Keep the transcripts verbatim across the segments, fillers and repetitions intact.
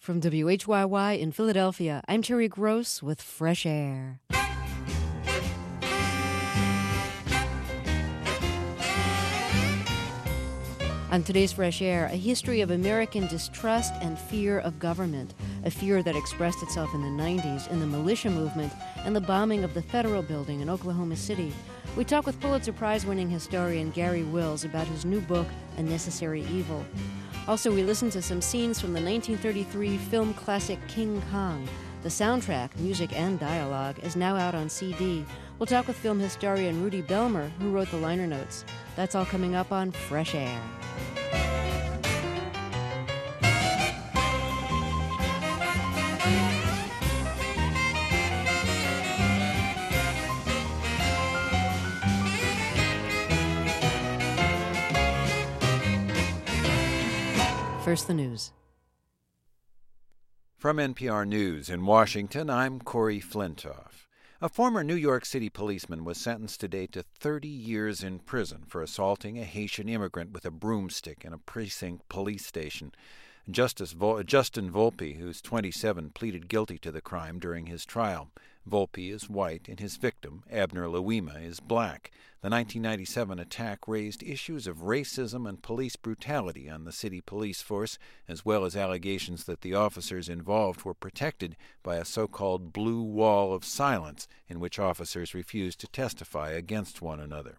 From W H Y Y in Philadelphia, I'm Terry Gross with Fresh Air. On today's Fresh Air, a history of American distrust and fear of government, a fear that expressed itself in the nineties in the militia movement and the bombing of the Federal Building in Oklahoma City. We talk with Pulitzer Prize-winning historian Garry Wills about his new book, A Necessary Evil. Also, we listen to some scenes from the nineteen thirty-three film classic King Kong. The soundtrack, music and dialogue, is now out on C D. We'll talk with film historian Rudy Belmer, who wrote the liner notes. That's all coming up on Fresh Air. First, the news. From N P R News in Washington, I'm Corey Flintoff. A former New York City policeman was sentenced today to thirty years in prison for assaulting a Haitian immigrant with a broomstick in a precinct police station. Justice Vol- Justin Volpe, who's twenty-seven, pleaded guilty to the crime during his trial. Volpe is white and his victim, Abner Louima, is black. The nineteen ninety-seven attack raised issues of racism and police brutality on the city police force, as well as allegations that the officers involved were protected by a so-called blue wall of silence in which officers refused to testify against one another.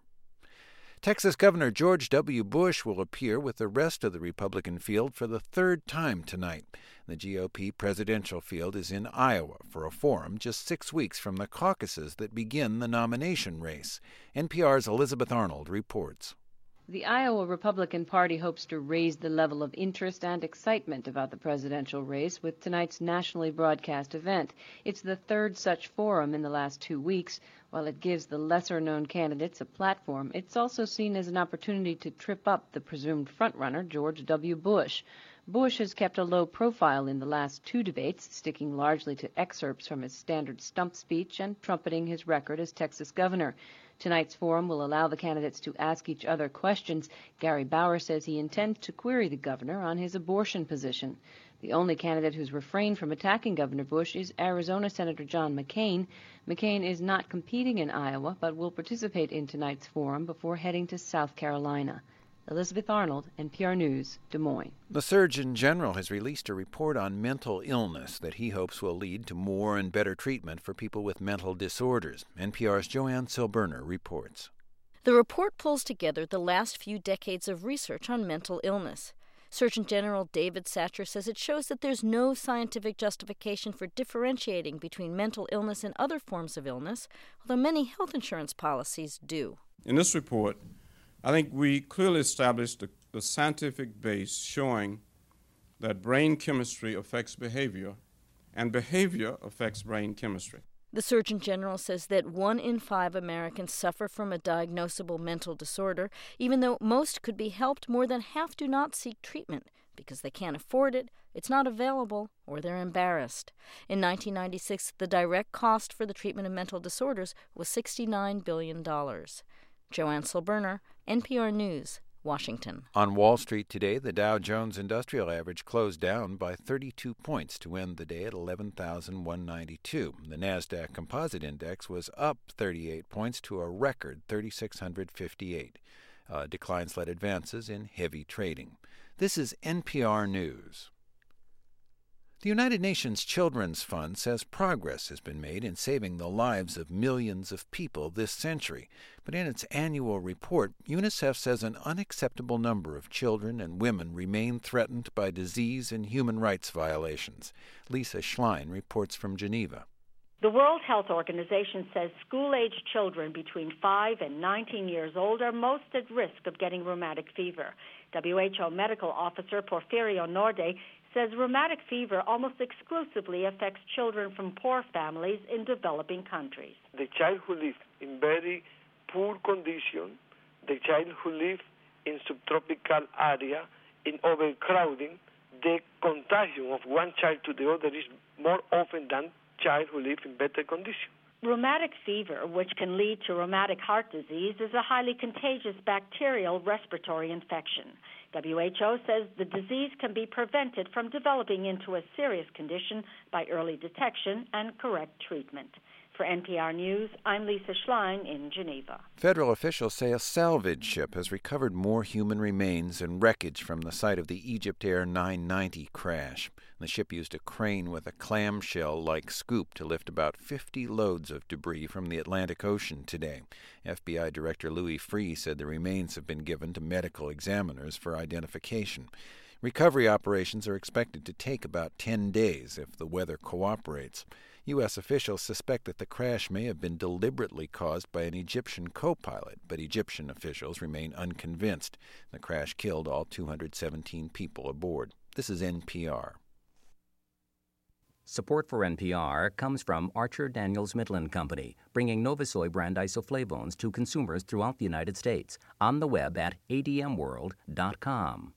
Texas Governor George W. Bush will appear with the rest of the Republican field for the third time tonight. The G O P presidential field is in Iowa for a forum just six weeks from the caucuses that begin the nomination race. N P R's Elizabeth Arnold reports. The Iowa Republican Party hopes to raise the level of interest and excitement about the presidential race with tonight's nationally broadcast event. It's the third such forum in the last two weeks. While it gives the lesser-known candidates a platform, it's also seen as an opportunity to trip up the presumed frontrunner, George W. Bush. Bush has kept a low profile in the last two debates, sticking largely to excerpts from his standard stump speech and trumpeting his record as Texas governor. Tonight's forum will allow the candidates to ask each other questions. Gary Bauer says he intends to query the governor on his abortion position. The only candidate who's refrained from attacking Governor Bush is Arizona Senator John McCain. McCain is not competing in Iowa, but will participate in tonight's forum before heading to South Carolina. Elizabeth Arnold, N P R News, Des Moines. The Surgeon General has released a report on mental illness that he hopes will lead to more and better treatment for people with mental disorders. N P R's Joanne Silberner reports. The report pulls together the last few decades of research on mental illness. Surgeon General David Satcher says it shows that there's no scientific justification for differentiating between mental illness and other forms of illness, although many health insurance policies do. In this report, I think we clearly established the, the scientific base showing that brain chemistry affects behavior, and behavior affects brain chemistry. The Surgeon General says that one in five Americans suffer from a diagnosable mental disorder. Even though most could be helped, more than half do not seek treatment because they can't afford it, it's not available, or they're embarrassed. In nineteen ninety-six, the direct cost for the treatment of mental disorders was sixty-nine billion dollars. Joanne Silberner, N P R News, Washington. On Wall Street today, the Dow Jones Industrial Average closed down by thirty-two points to end the day at eleven thousand one hundred ninety-two. The Nasdaq Composite Index was up thirty-eight points to a record three thousand six hundred fifty-eight. Uh, declines led advances in heavy trading. This is N P R News. The United Nations Children's Fund says progress has been made in saving the lives of millions of people this century. But in its annual report, UNICEF says an unacceptable number of children and women remain threatened by disease and human rights violations. Lisa Schlein reports from Geneva. The World Health Organization says school-aged children between five and nineteen years old are most at risk of getting rheumatic fever. W H O medical officer Porfirio Norde says rheumatic fever almost exclusively affects children from poor families in developing countries. The child who lives in very poor condition, the child who lives in subtropical area, in overcrowding, the contagion of one child to the other is more often than child who lives in better condition. Rheumatic fever, which can lead to rheumatic heart disease, is a highly contagious bacterial respiratory infection. W H O says the disease can be prevented from developing into a serious condition by early detection and correct treatment. For N P R News, I'm Lisa Schlein in Geneva. Federal officials say a salvage ship has recovered more human remains and wreckage from the site of the Egypt Air nine ninety crash. The ship used a crane with a clamshell-like scoop to lift about fifty loads of debris from the Atlantic Ocean today. F B I Director Louis Freeh said the remains have been given to medical examiners for identification. Recovery operations are expected to take about ten days if the weather cooperates. U S officials suspect that the crash may have been deliberately caused by an Egyptian co-pilot, but Egyptian officials remain unconvinced. The crash killed all two hundred seventeen people aboard. This is N P R. Support for N P R comes from Archer Daniels Midland Company, bringing Novasoy brand isoflavones to consumers throughout the United States. On the web at A D M world dot com.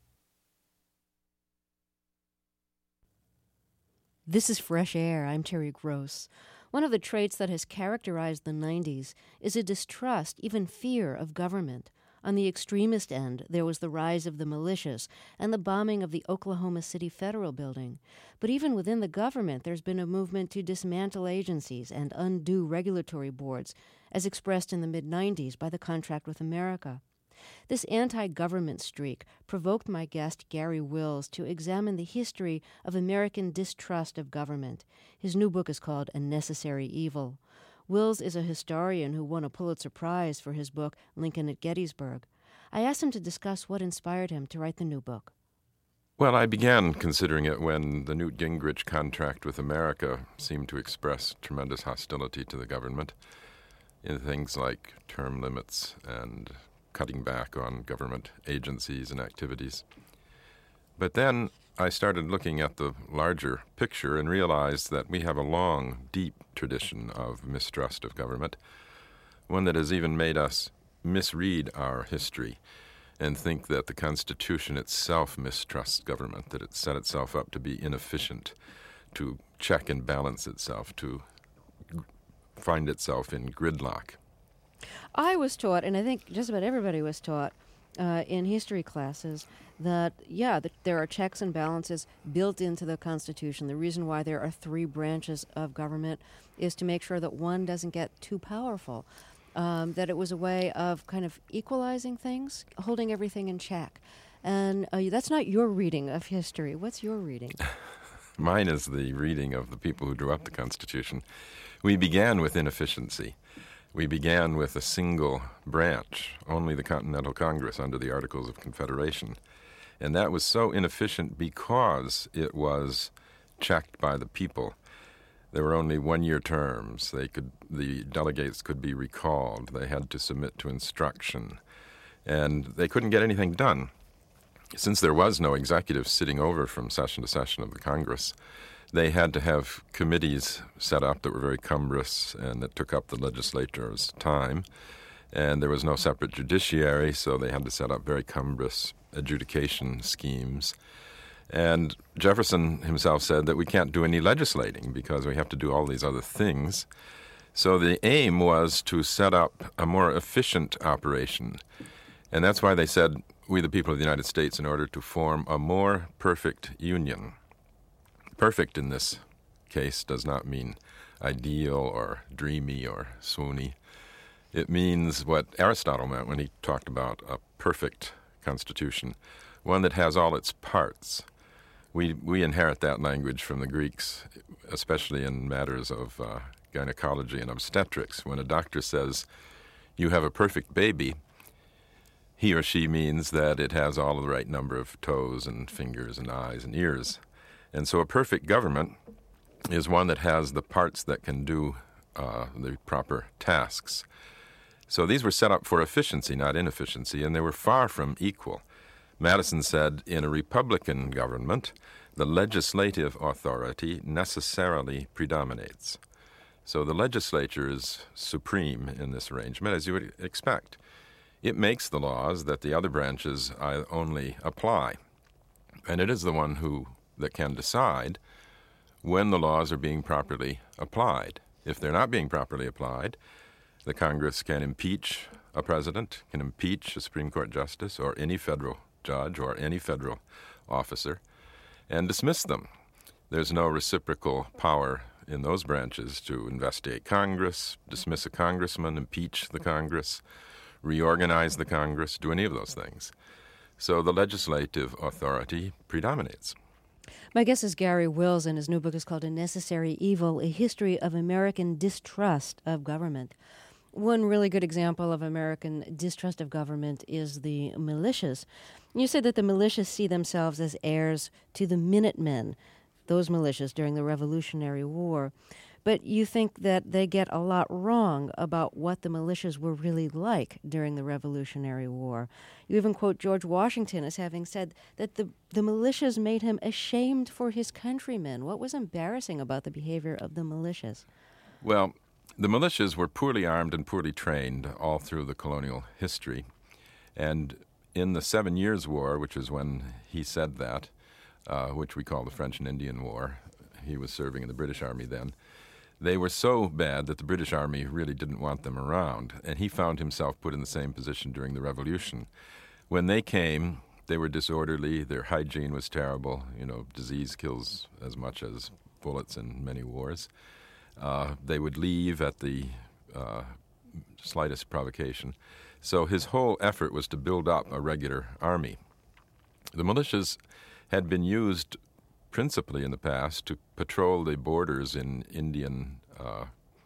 This is Fresh Air. I'm Terry Gross. One of the traits that has characterized the nineties is a distrust, even fear, of government. On the extremist end, there was the rise of the militias and the bombing of the Oklahoma City Federal Building. But even within the government, there's been a movement to dismantle agencies and undo regulatory boards, as expressed in the mid nineties by the Contract with America. This anti-government streak provoked my guest, Gary Wills, to examine the history of American distrust of government. His new book is called A Necessary Evil. Wills is a historian who won a Pulitzer Prize for his book, Lincoln at Gettysburg. I asked him to discuss what inspired him to write the new book. Well, I began considering it when the Newt Gingrich Contract with America seemed to express tremendous hostility to the government in things like term limits and cutting back on government agencies and activities. But then I started looking at the larger picture and realized that we have a long, deep tradition of mistrust of government, one that has even made us misread our history and think that the Constitution itself mistrusts government, that it set itself up to be inefficient, to check and balance itself, to find itself in gridlock. I was taught, and I think just about everybody was taught uh, in history classes, that, yeah, that there are checks and balances built into the Constitution. The reason why there are three branches of government is to make sure that one doesn't get too powerful, um, that it was a way of kind of equalizing things, holding everything in check. And uh, that's not your reading of history. What's your reading? Mine is the reading of the people who drew up the Constitution. We began with inefficiency. We began with a single branch, only the Continental Congress under the Articles of Confederation. And that was so inefficient because it was checked by the people. There were only one-year terms. They could, the delegates could be recalled. They had to submit to instruction. And they couldn't get anything done. Since there was no executive sitting over from session to session of the Congress, they had to have committees set up that were very cumbrous and that took up the legislature's time. And there was no separate judiciary, so they had to set up very cumbrous adjudication schemes. And Jefferson himself said that we can't do any legislating because we have to do all these other things. So the aim was to set up a more efficient operation. And that's why they said, we the people of the United States, in order to form a more perfect union. Perfect in this case does not mean ideal or dreamy or swoony. It means what Aristotle meant when he talked about a perfect constitution, one that has all its parts. We we inherit that language from the Greeks, especially in matters of uh, gynecology and obstetrics. When a doctor says, you have a perfect baby, he or she means that it has all of the right number of toes and fingers and eyes and ears. And so a perfect government is one that has the parts that can do uh, the proper tasks. So these were set up for efficiency, not inefficiency, and they were far from equal. Madison said, in a Republican government, the legislative authority necessarily predominates. So the legislature is supreme in this arrangement, as you would expect. It makes the laws that the other branches only apply. And it is the one who that can decide when the laws are being properly applied. If they're not being properly applied, the Congress can impeach a president, can impeach a Supreme Court justice, or any federal judge or any federal officer and dismiss them. There's no reciprocal power in those branches to investigate Congress, dismiss a congressman, impeach the Congress, reorganize the Congress, do any of those things. So the legislative authority predominates. My guest is Garry Wills, and his new book is called A Necessary Evil, A History of American Distrust of Government. One really good example of American distrust of government is the militias. You said that the militias see themselves as heirs to the Minutemen, those militias during the Revolutionary War. But you think that they get a lot wrong about what the militias were really like during the Revolutionary War. You even quote George Washington as having said that the, the militias made him ashamed for his countrymen. What was embarrassing about the behavior of the militias? Well, the militias were poorly armed and poorly trained all through the colonial history. And in the Seven Years' War, which is when he said that, uh, which we call the French and Indian War, he was serving in the British Army then, they were so bad that the British Army really didn't want them around, and he found himself put in the same position during the Revolution. When they came, they were disorderly, their hygiene was terrible. You know, disease kills as much as bullets in many wars. Uh, they would leave at the uh, slightest provocation. So his whole effort was to build up a regular army. The militias had been used principally in the past to patrol the borders in Indian uh,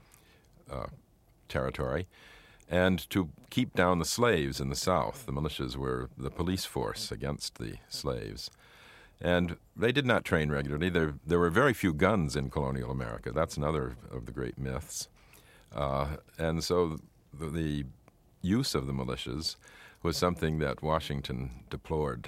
uh, territory and to keep down the slaves in the South. The militias were the police force against the slaves. And they did not train regularly. There, there were very few guns in colonial America. That's another of the great myths. Uh, and so the, the use of the militias was something that Washington deplored.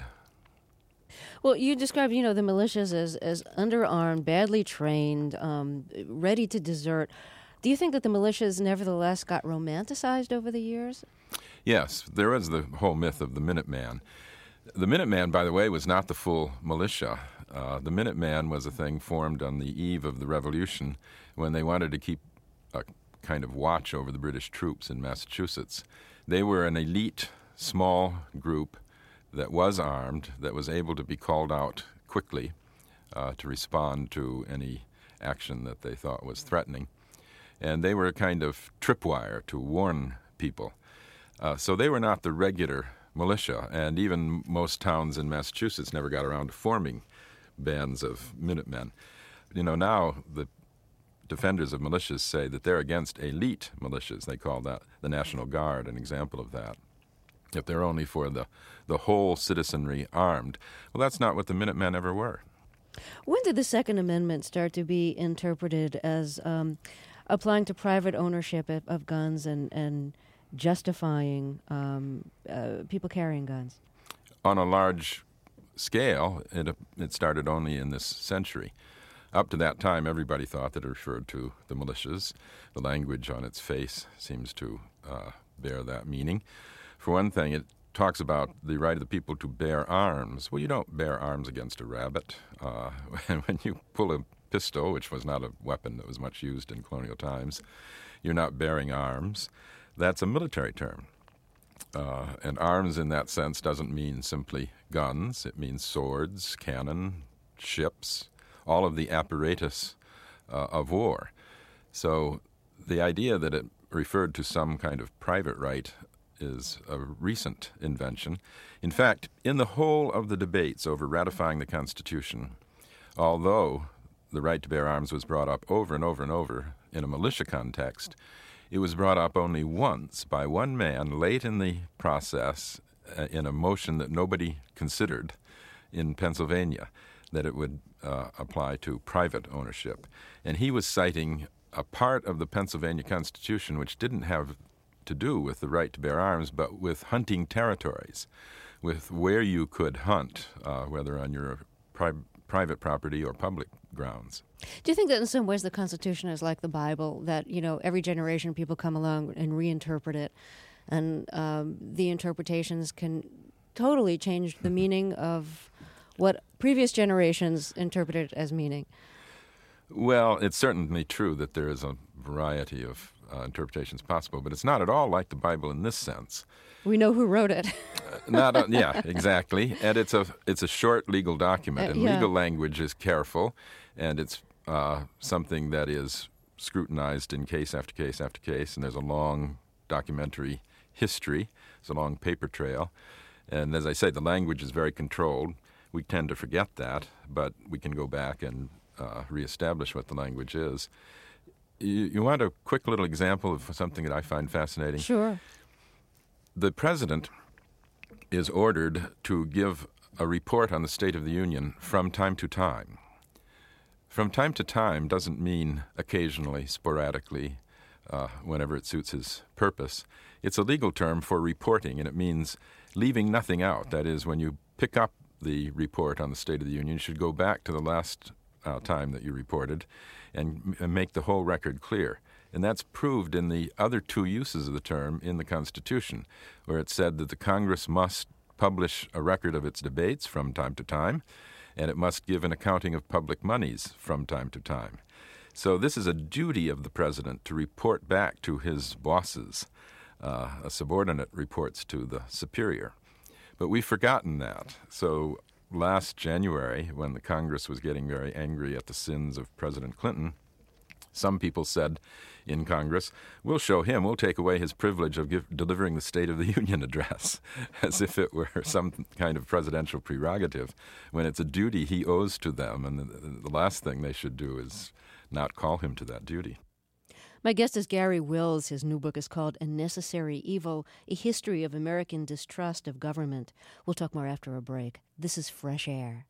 Well, you described, you know, the militias as, as underarmed, badly trained, um, ready to desert. Do you think that the militias nevertheless got romanticized over the years? Yes, there was the whole myth of the Minuteman. The Minuteman, by the way, was not the full militia. Uh, the Minuteman was a thing formed on the eve of the Revolution when they wanted to keep a kind of watch over the British troops in Massachusetts. They were an elite, small group that was armed, that was able to be called out quickly uh, to respond to any action that they thought was threatening. And they were a kind of tripwire to warn people. Uh, so they were not the regular militia, and even most towns in Massachusetts never got around to forming bands of Minutemen. You know, now the defenders of militias say that they're against elite militias. They call that the National Guard, an example of that. If they're only for the, the whole citizenry armed. Well, that's not what the Minutemen ever were. When did the Second Amendment start to be interpreted as um, applying to private ownership of, of guns and, and justifying um, uh, people carrying guns? On a large scale, it, it started only in this century. Up to that time, everybody thought that it referred to the militias. The language on its face seems to uh, bear that meaning. For one thing, it talks about the right of the people to bear arms. Well, you don't bear arms against a rabbit. Uh, when you pull a pistol, which was not a weapon that was much used in colonial times, you're not bearing arms. That's a military term. Uh, and arms in that sense doesn't mean simply guns. It means swords, cannon, ships, all of the apparatus uh, of war. So the idea that it referred to some kind of private right is a recent invention. In fact, in the whole of the debates over ratifying the Constitution, although the right to bear arms was brought up over and over and over in a militia context, it was brought up only once by one man late in the process uh, in a motion that nobody considered in Pennsylvania, that it would uh, apply to private ownership. And he was citing a part of the Pennsylvania Constitution which didn't have to do with the right to bear arms, but with hunting territories, with where you could hunt, uh, whether on your pri- private property or public grounds. Do you think that in some ways the Constitution is like the Bible, that, you know, every generation people come along and reinterpret it, and um, the interpretations can totally change the meaning of what previous generations interpreted as meaning? Well, it's certainly true that there is a variety of uh, interpretations possible, but it's not at all like the Bible in this sense. We know who wrote it. uh, not a, yeah, exactly. And it's a it's a short legal document, Uh, and yeah. legal language is careful, and it's uh, something that is scrutinized in case after case after case, and there's a long documentary history. There's a long paper trail. And as I say, the language is very controlled. We tend to forget that, but we can go back and uh, reestablish what the language is. You, you want a quick little example of something that I find fascinating? Sure. The president is ordered to give a report on the State of the Union from time to time. From time to time doesn't mean occasionally, sporadically, uh, whenever it suits his purpose. It's a legal term for reporting, and it means leaving nothing out. That is, when you pick up the report on the State of the Union, you should go back to the last uh, time that you reported and, and make the whole record clear. And that's proved in the other two uses of the term in the Constitution, where it said that the Congress must publish a record of its debates from time to time, and it must give an accounting of public monies from time to time. So this is a duty of the president to report back to his bosses. Uh, a subordinate reports to the superior. But we've forgotten that. So last January, when the Congress was getting very angry at the sins of President Clinton, some people said in Congress, we'll show him, we'll take away his privilege of give, delivering the State of the Union address, as if it were some kind of presidential prerogative, when it's a duty he owes to them, and the, the last thing they should do is not call him to that duty. My guest is Garry Wills. His new book is called A Necessary Evil, A History of American Distrust of Government. We'll talk more after a break. This is Fresh Air.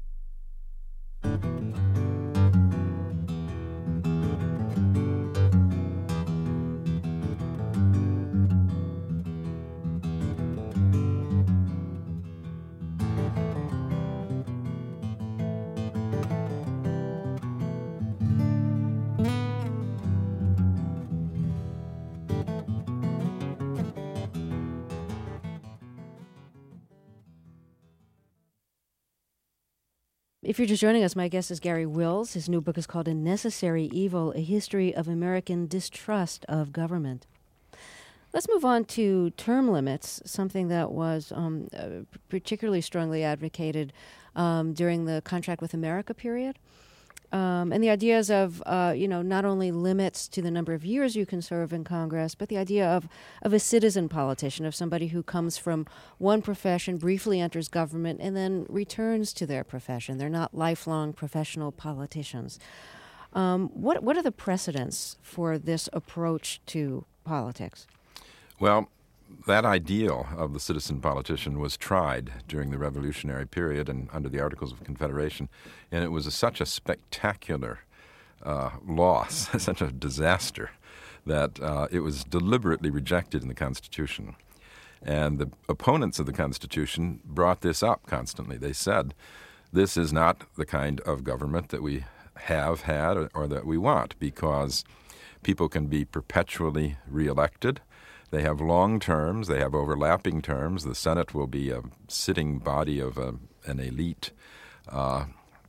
If you're just joining us, my guest is Garry Wills. His new book is called A Necessary Evil, A History of American Distrust of Government. Let's move on to term limits, something that was um, uh, particularly strongly advocated um, during the Contract with America period. Um, and the ideas of, uh, you know, not only limits to the number of years you can serve in Congress, but the idea of, of a citizen politician, of somebody who comes from one profession, briefly enters government, and then returns to their profession. They're not lifelong professional politicians. Um, what what are the precedents for this approach to politics? Well, that ideal of the citizen politician was tried during the Revolutionary period and under the Articles of Confederation, and it was a, such a spectacular uh, loss, such a disaster, that uh, it was deliberately rejected in the Constitution. And the opponents of the Constitution brought this up constantly. They said, this is not the kind of government that we have had or, or that we want, because people can be perpetually reelected. They have long terms. They have overlapping terms. The Senate will be a sitting body of a, an elite. Uh,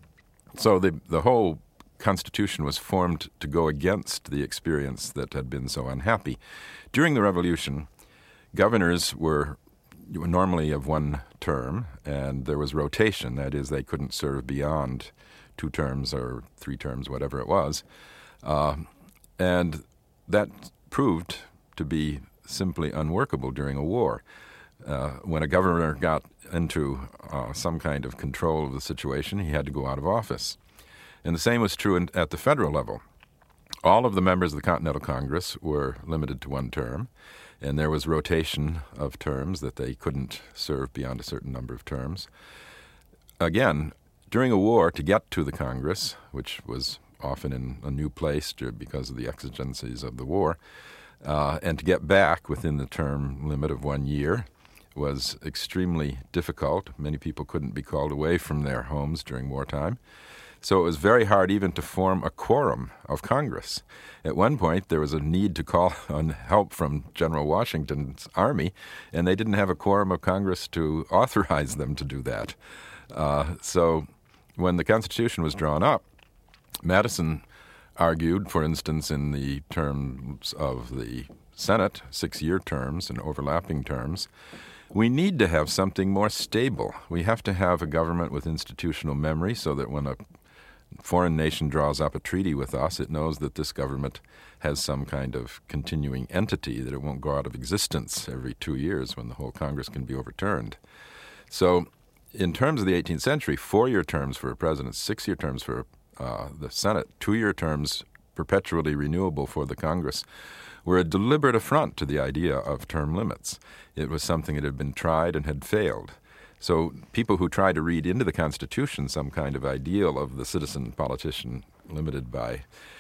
so the the whole Constitution was formed to go against the experience that had been so unhappy. During the Revolution, governors were normally of one term, and there was rotation. That is, they couldn't serve beyond two terms or three terms, whatever it was. Uh, and that proved to be simply unworkable during a war. Uh, when a governor got into uh, some kind of control of the situation, he had to go out of office. And the same was true in, at the federal level. All of the members of the Continental Congress were limited to one term, and there was rotation of terms that they couldn't serve beyond a certain number of terms. Again, during a war, to get to the Congress, which was often in a new place because of the exigencies of the war, Uh, and to get back within the term limit of one year was extremely difficult. Many people couldn't be called away from their homes during wartime. So it was very hard even to form a quorum of Congress. At one point, there was a need to call on help from General Washington's army, and they didn't have a quorum of Congress to authorize them to do that. Uh, so when the Constitution was drawn up, Madison argued, for instance, in the terms of the Senate, six-year terms and overlapping terms, we need to have something more stable. We have to have a government with institutional memory so that when a foreign nation draws up a treaty with us, it knows that this government has some kind of continuing entity, that it won't go out of existence every two years when the whole Congress can be overturned. So in terms of the eighteenth century, four-year terms for a president, six-year terms for uh, the Senate, two-year terms perpetually renewable for the Congress were a deliberate affront to the idea of term limits. It was something that had been tried and had failed. So people who try to read into the Constitution some kind of ideal of the citizen politician limited by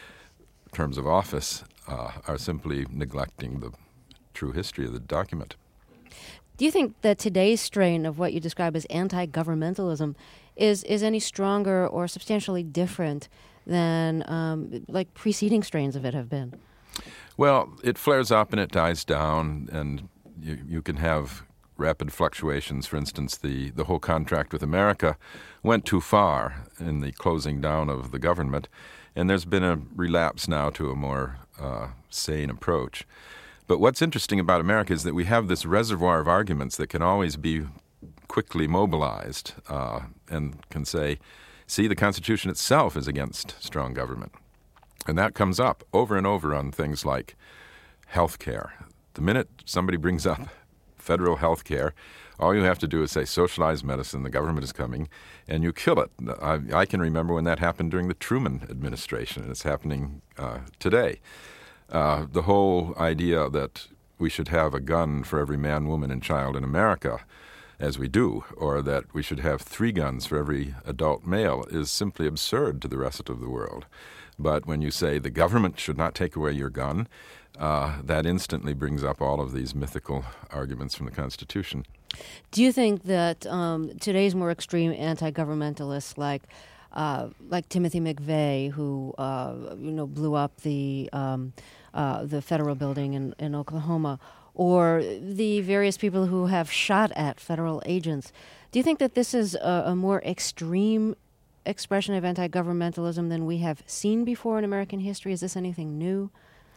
terms of office uh, are simply neglecting the true history of the document. Do you think that today's strain of what you describe as anti-governmentalism is, is any stronger or substantially different than um, like preceding strains of it have been? Well, it flares up and it dies down, and you, you can have rapid fluctuations. For instance, the, the whole contract with America went too far in the closing down of the government, and there's been a relapse now to a more uh, sane approach. But what's interesting about America is that we have this reservoir of arguments that can always be quickly mobilized uh, and can say, see, the Constitution itself is against strong government. And that comes up over and over on things like health care. The minute somebody brings up federal health care, all you have to do is say socialized medicine, the government is coming, and you kill it. I, I can remember when that happened during the Truman administration, and it's happening uh, today. Uh, the whole idea that we should have a gun for every man, woman, and child in America, as we do, or that we should have three guns for every adult male, is simply absurd to the rest of the world. But when you say the government should not take away your gun, uh, that instantly brings up all of these mythical arguments from the Constitution. Do you think that um, today's more extreme anti-governmentalists like uh, like Timothy McVeigh, who uh, you know blew up the um, uh, the federal building in, in Oklahoma, or the various people who have shot at federal agents, do you think that this is a, a more extreme expression of anti-governmentalism than we have seen before in American history? Is this anything new?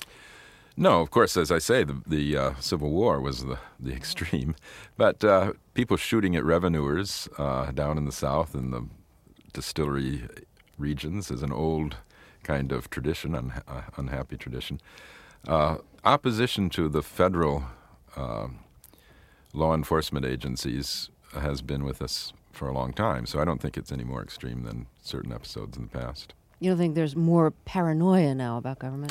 No, of course, as I say, the, the uh, Civil War was the, the extreme. But uh, people shooting at revenuers uh, down in the South in the distillery regions is an old kind of tradition, un- uh, unhappy tradition. Uh, opposition to the federal uh, law enforcement agencies has been with us for a long time, so I don't think it's any more extreme than certain episodes in the past. You don't think there's more paranoia now about government?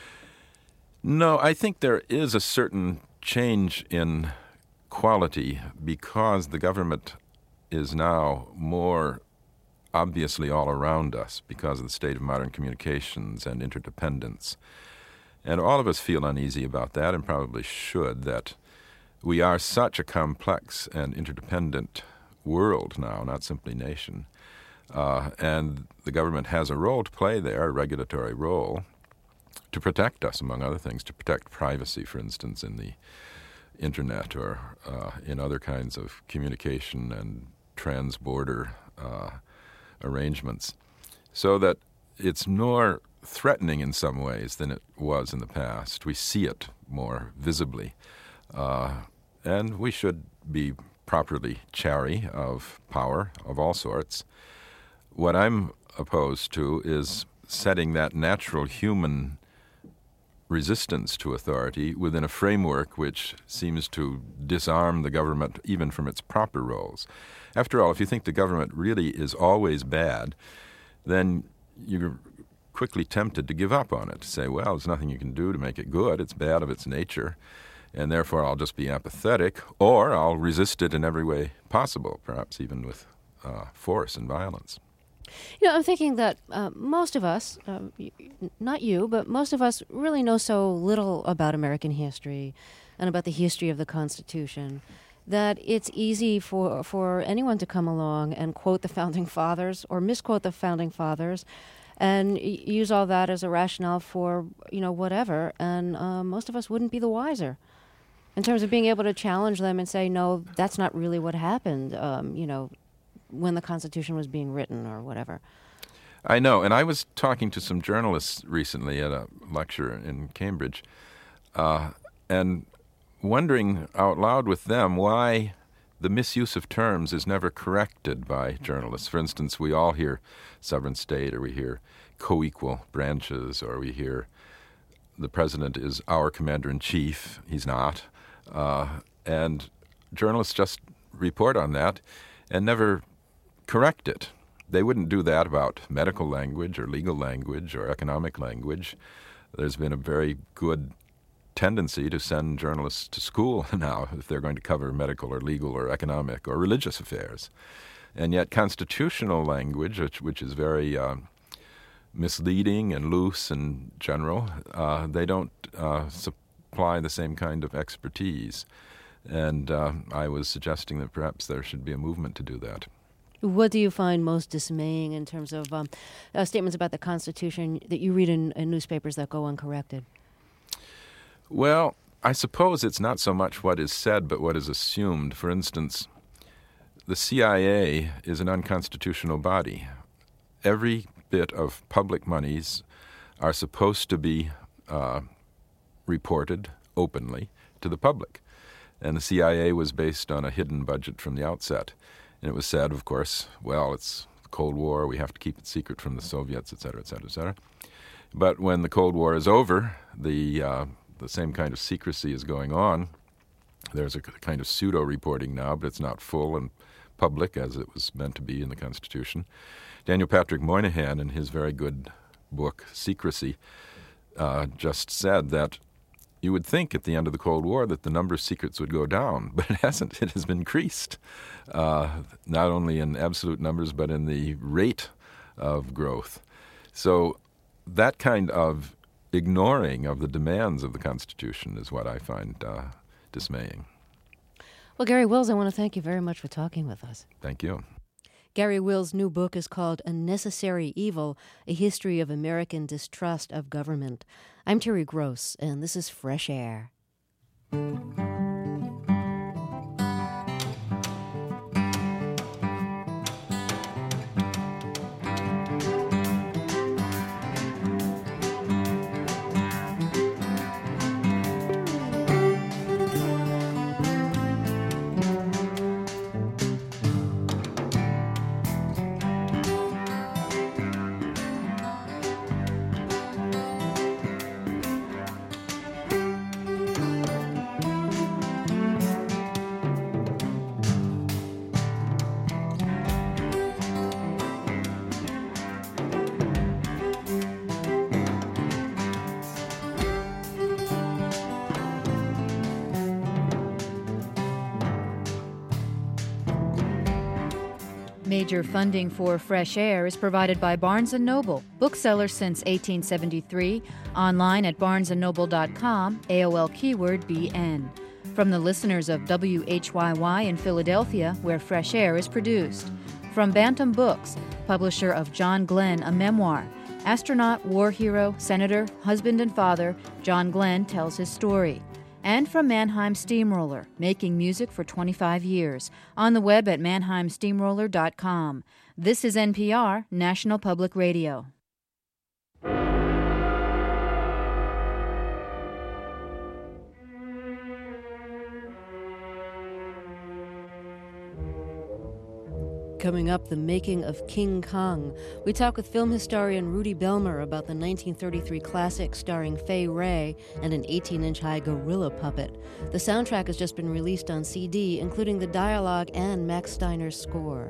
No, I think there is a certain change in quality because the government is now more obviously all around us because of the state of modern communications and interdependence. And all of us feel uneasy about that, and probably should, that we are such a complex and interdependent world now, not simply nation. Uh, and the government has a role to play there, a regulatory role, to protect us, among other things, to protect privacy, for instance, in the Internet or uh, in other kinds of communication and trans-border uh, arrangements, so that it's more threatening in some ways than it was in the past. We see it more visibly, uh, and we should be properly chary of power of all sorts. What I'm opposed to is setting that natural human resistance to authority within a framework which seems to disarm the government even from its proper roles. After all, if you think the government really is always bad, then you're quickly tempted to give up on it, to say, well, there's nothing you can do to make it good. It's bad of its nature, and therefore I'll just be apathetic, or I'll resist it in every way possible, perhaps even with uh, force and violence. You know, I'm thinking that uh, most of us, uh, not you, but most of us really know so little about American history and about the history of the Constitution that it's easy for, for anyone to come along and quote the Founding Fathers or misquote the Founding Fathers and use all that as a rationale for, you know, whatever, and uh, most of us wouldn't be the wiser in terms of being able to challenge them and say, no, that's not really what happened, um, you know, when the Constitution was being written or whatever. I know, and I was talking to some journalists recently at a lecture in Cambridge, uh, and wondering out loud with them why the misuse of terms is never corrected by journalists. For instance, we all hear sovereign state, or we hear co-equal branches, or we hear the president is our commander-in-chief. He's not. Uh, and journalists just report on that and never correct it. They wouldn't do that about medical language or legal language or economic language. There's been a very good tendency to send journalists to school now if they're going to cover medical or legal or economic or religious affairs. And yet constitutional language, which, which is very uh, misleading and loose and general, uh, they don't uh, supply the same kind of expertise. And uh, I was suggesting that perhaps there should be a movement to do that. What do you find most dismaying in terms of um, uh, statements about the Constitution that you read in, in newspapers that go uncorrected? Well, I suppose it's not so much what is said, but what is assumed. For instance, the C I A is an unconstitutional body. Every bit of public monies are supposed to be uh, reported openly to the public. And the C I A was based on a hidden budget from the outset. And it was said, of course, well, it's the Cold War, we have to keep it secret from the Soviets, et cetera, et cetera, et cetera. But when the Cold War is over, the uh, the same kind of secrecy is going on. There's a kind of pseudo-reporting now, but it's not full and public as it was meant to be in the Constitution. Daniel Patrick Moynihan, in his very good book, Secrecy, uh, just said that you would think at the end of the Cold War that the number of secrets would go down, but it hasn't. It has been increased, uh, not only in absolute numbers, but in the rate of growth. So that kind of ignoring of the demands of the Constitution is what I find uh, dismaying. Well, Garry Wills, I want to thank you very much for talking with us. Thank you. Garry Wills' new book is called A Necessary Evil, A History of American Distrust of Government. I'm Terry Gross, and this is Fresh Air. Major funding for Fresh Air is provided by Barnes and Noble, bookseller since eighteen seventy-three, online at barnes and noble dot com, A O L keyword B N. From the listeners of W H Y Y in Philadelphia, where Fresh Air is produced. From Bantam Books, publisher of John Glenn, a memoir. Astronaut, war hero, senator, husband and father, John Glenn tells his story. And from Mannheim Steamroller, making music for twenty-five years, on the web at mannheim steamroller dot com. This is N P R, National Public Radio. Coming up, the making of King Kong. We talk with film historian Rudy Belmer about the nineteen thirty-three classic starring Fay Wray and an eighteen-inch high gorilla puppet. The soundtrack has just been released on C D, including the dialogue and Max Steiner's score.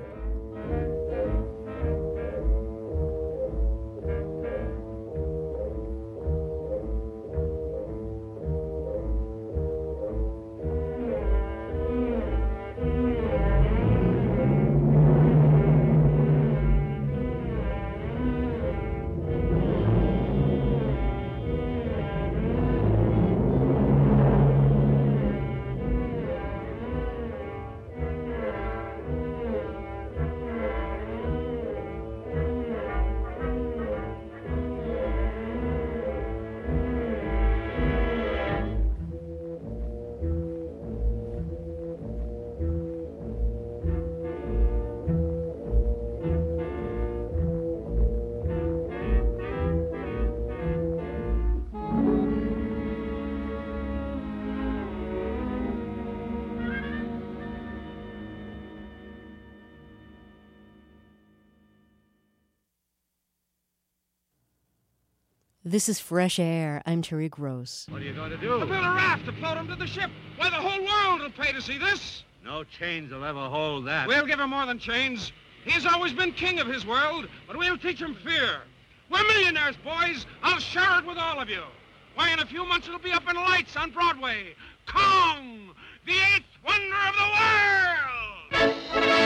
This is Fresh Air. I'm Terry Gross. What are you going to do? To build a raft to float him to the ship. Why, the whole world will pay to see this. No chains will ever hold that. We'll give him more than chains. He's always been king of his world, but we'll teach him fear. We're millionaires, boys. I'll share it with all of you. Why, in a few months it'll be up in lights on Broadway. Kong, the eighth wonder of the world!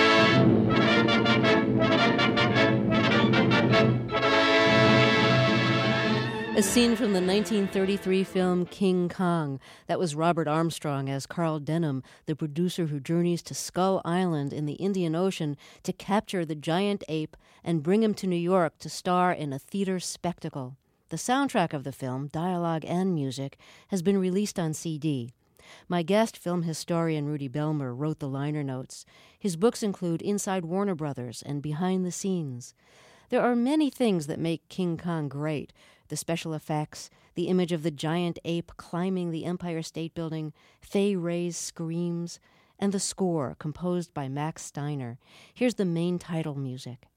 A scene from the nineteen thirty-three film King Kong. That was Robert Armstrong as Carl Denham, the producer who journeys to Skull Island in the Indian Ocean to capture the giant ape and bring him to New York to star in a theater spectacle. The soundtrack of the film, dialogue and music, has been released on C D. My guest, film historian Rudy Belmer, wrote the liner notes. His books include Inside Warner Brothers and Behind the Scenes. There are many things that make King Kong great. The special effects, the image of the giant ape climbing the Empire State Building, Fay Wray's screams, and the score composed by Max Steiner. Here's the main title music.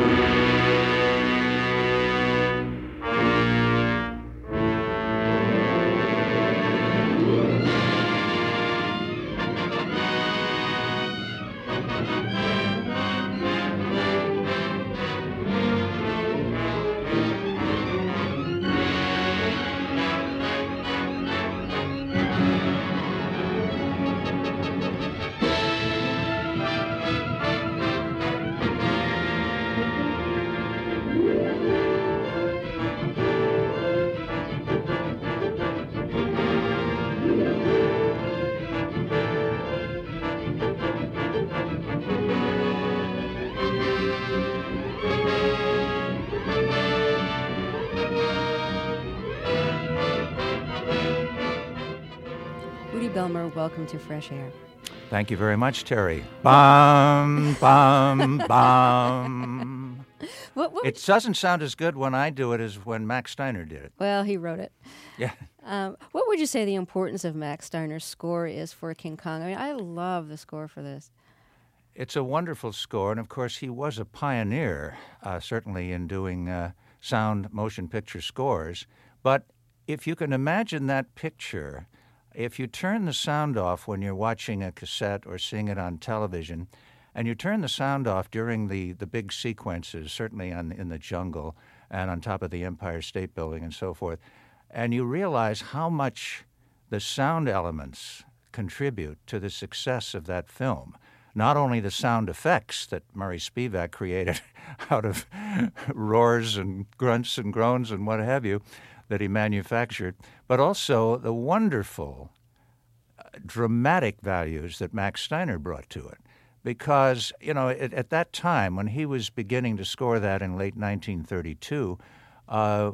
Belmer, welcome to Fresh Air. Thank you very much, Terry. Bum, bum, bum. What, what? It doesn't sound as good when I do it as when Max Steiner did it. Well, he wrote it. Yeah. Um, what would you say the importance of Max Steiner's score is for King Kong? I mean, I love the score for this. It's a wonderful score, and of course he was a pioneer, uh, certainly in doing uh, sound motion picture scores. But if you can imagine that picture, if you turn the sound off when you're watching a cassette or seeing it on television, and you turn the sound off during the, the big sequences, certainly on, in the jungle and on top of the Empire State Building and so forth, and you realize how much the sound elements contribute to the success of that film. Not only the sound effects that Murray Spivak created out of roars and grunts and groans and what have you that he manufactured, but also the wonderful uh, dramatic values that Max Steiner brought to it. Because, you know, at, at that time, when he was beginning to score that in late nineteen thirty-two, uh,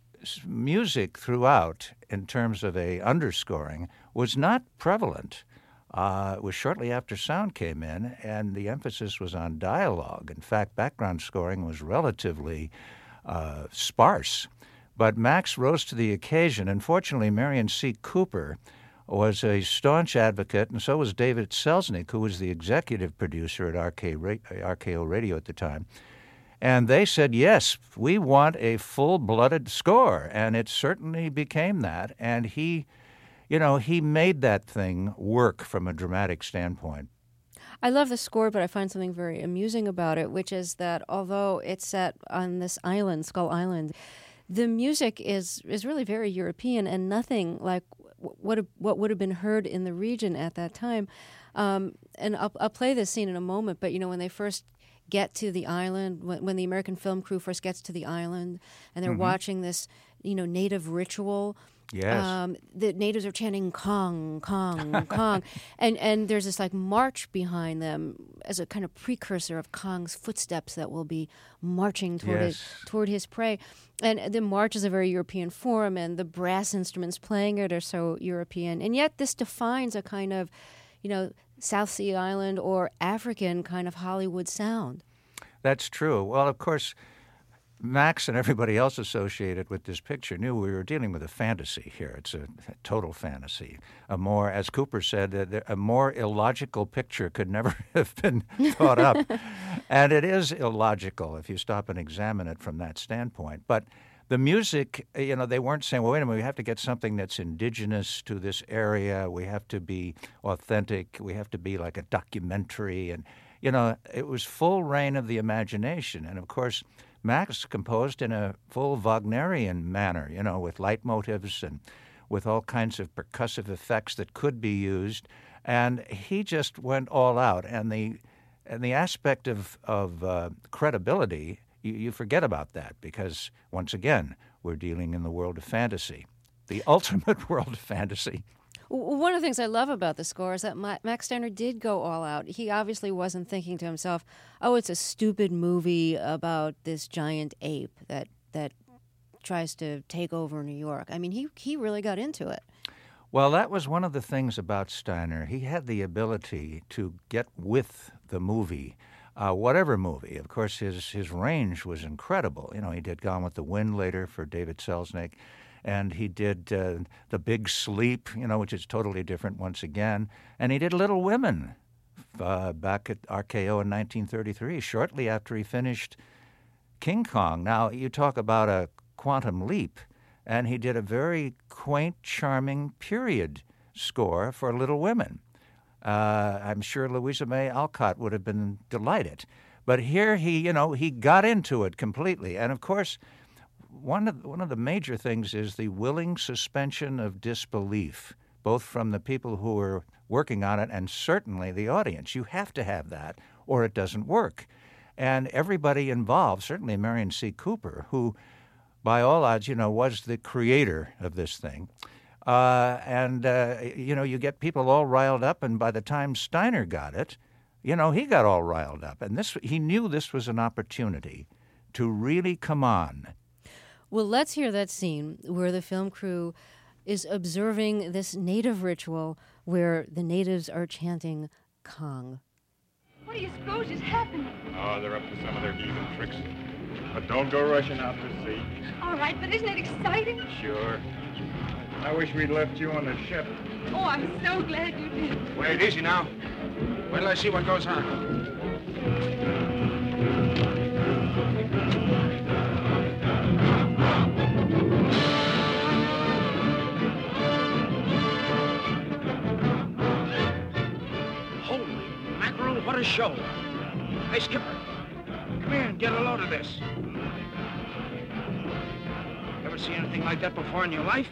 music throughout, in terms of a underscoring, was not prevalent. Uh, it was shortly after sound came in, and the emphasis was on dialogue. In fact, background scoring was relatively uh, sparse. But Max rose to the occasion, and fortunately, Marion C. Cooper was a staunch advocate, and so was David Selznick, who was the executive producer at R K O Radio at the time. And they said, yes, we want a full-blooded score, and it certainly became that. And he, you know, he made that thing work from a dramatic standpoint. I love the score, but I find something very amusing about it, which is that although it's set on this island, Skull Island, the music is, is really very European and nothing like what what would have been heard in the region at that time. Um, and I'll, I'll play this scene in a moment, but, you know, when they first get to the island, when, when the American film crew first gets to the island and they're mm-hmm. watching this, you know, native ritual. Yes. Um, the natives are chanting Kong, Kong, Kong. And and there's this like march behind them as a kind of precursor of Kong's footsteps that will be marching toward yes. his, toward his prey. And the march is a very European form, and the brass instruments playing it are so European. And yet this defines a kind of, you know, South Sea Island or African kind of Hollywood sound. That's true. Well, of course, Max and everybody else associated with this picture knew we were dealing with a fantasy here. It's a total fantasy. A more, as Cooper said, a more illogical picture could never have been thought up. And it is illogical if you stop and examine it from that standpoint. But the music, you know, they weren't saying, well, wait a minute, we have to get something that's indigenous to this area. We have to be authentic. We have to be like a documentary. And, you know, it was full reign of the imagination. And, of course, Max composed in a full Wagnerian manner, you know, with leitmotifs and with all kinds of percussive effects that could be used. And he just went all out. And the and the aspect of, of uh, credibility, you, you forget about that because, once again, we're dealing in the world of fantasy, the ultimate world of fantasy. One of the things I love about the score is that Max Steiner did go all out. He obviously wasn't thinking to himself, oh, it's a stupid movie about this giant ape that that tries to take over New York. I mean, he, he really got into it. Well, that was one of the things about Steiner. He had the ability to get with the movie, uh, whatever movie. Of course, his, his range was incredible. You know, he did Gone with the Wind later for David Selznick. And he did uh, The Big Sleep, you know, which is totally different once again. And he did Little Women uh, back at R K O in nineteen thirty-three, shortly after he finished King Kong. Now, you talk about a quantum leap, and he did a very quaint, charming period score for Little Women. Uh, I'm sure Louisa May Alcott would have been delighted. But here he, you know, he got into it completely. And, of course, One of, one of the major things is the willing suspension of disbelief, both from the people who are working on it and certainly the audience. You have to have that, or it doesn't work. And everybody involved, certainly Marion C. Cooper, who, by all odds, you know, was the creator of this thing. Uh, and, uh, you know, you get people all riled up, and by the time Steiner got it, you know, he got all riled up. And this he knew this was an opportunity to really come on. Well, let's hear that scene where the film crew is observing this native ritual where the natives are chanting Kong. What do you suppose is happening? Oh, they're up to some of their heathen tricks. But don't go rushing out to sea. All right, but isn't it exciting? Sure. I wish we'd left you on the ship. Oh, I'm so glad you did. Wait, easy now. Wait till I see what goes on. What a show. Hey, Skipper, come here and get a load of this. Ever see anything like that before in your life?